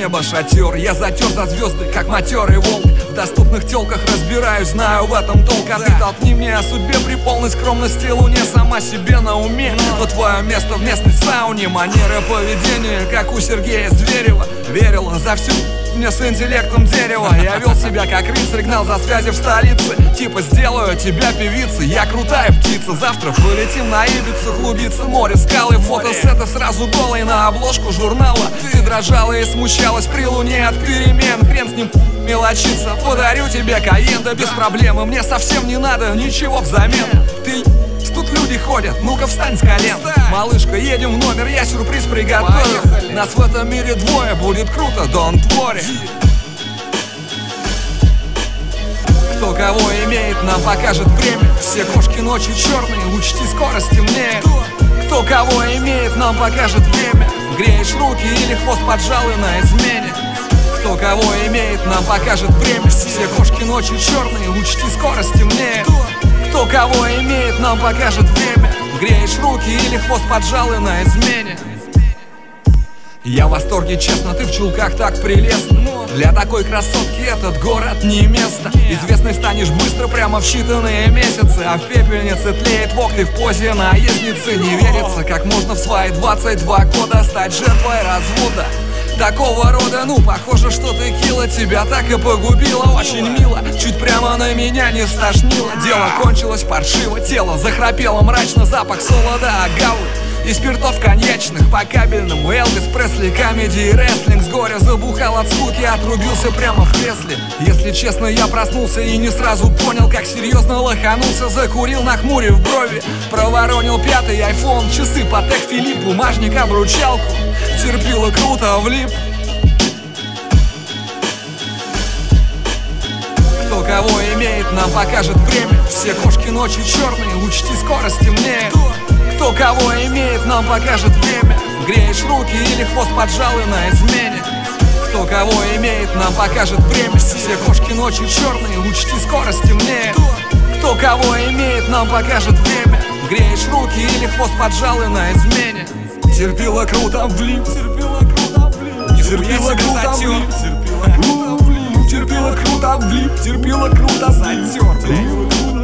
небо шатер. Я затер за звезды, как матерый волк. В доступных телках разбираюсь, знаю в этом толк. А ты толкни мне о судьбе при полной скромности луне. Сама себе на уме, но твое место в местной сауне. Манера поведения, как у Сергея Зверева. Верила за всю мне с интеллектом дерева. Я вел себя как рыцарь, гнал за связи в столице. Типа сделаю тебя певицей, я крутая птица. Завтра полетим на Ибицу, глубится море, скалы. Фотосеты сразу голые на обложку журнала. Ты дрожала и смущалась при луне от перемен. Хрен с ним мелочиться, подарю тебе Каен. Да без проблем, и мне совсем не надо ничего взамен. Ты тут люди ходят, ну-ка встань с колен. Малышка, едем в номер, я сюрприз приготовил. Нас в этом мире двое, будет круто, don't worry. Кто кого имеет, нам покажет время. Все кошки ночью черные, учти, скорость темнеет. Кто кого имеет, нам покажет время. Греешь руки или хвост поджал и на измене. Кто кого имеет, нам покажет время. Все кошки ночью черные, учти, скорость темнеет. Кто кого имеет, нам покажет время. Греешь руки или хвост поджал и на измене. Я в восторге, честно, ты в чулках так прелестно. Для такой красотки этот город не место. Известной станешь быстро, прямо в считанные месяцы. А в пепельнице тлеет вок, ты в позе наездницы. Не верится, как можно в свои 22 года стать жертвой развода такого рода. Ну, похоже, что текила тебя так и погубила. Очень мило, чуть прямо на меня не стошнило. Дело кончилось паршиво, тело захрапело мрачно. Запах солода, агавы и спиртов коньячных. По кабельному Элвис Пресли, комедии и рестлинг. С горя забухал от скуки, отрубился прямо в кресле. Если честно, я проснулся и не сразу понял, как серьезно лоханулся. Закурил, нахмурив брови, проворонил пятый айфон. Часы Патек Филипп, бумажник, обручалку. Терпило круто, влип. Кто кого имеет, нам покажет время. Все кошки ночью черные, учти, скорость темнеет. Кто кого имеет, нам покажет время. Греешь руки или хвост поджал и на измене. Кто кого имеет, нам покажет время. Все кошки ночью черные, учти, скорость темнеет. Кто кого имеет, нам покажет время. Греешь руки или хвост поджал и на измене. Терпила круто, влип. Терпила круто, влип. Терпила круто, влип. Терпила круто, затер.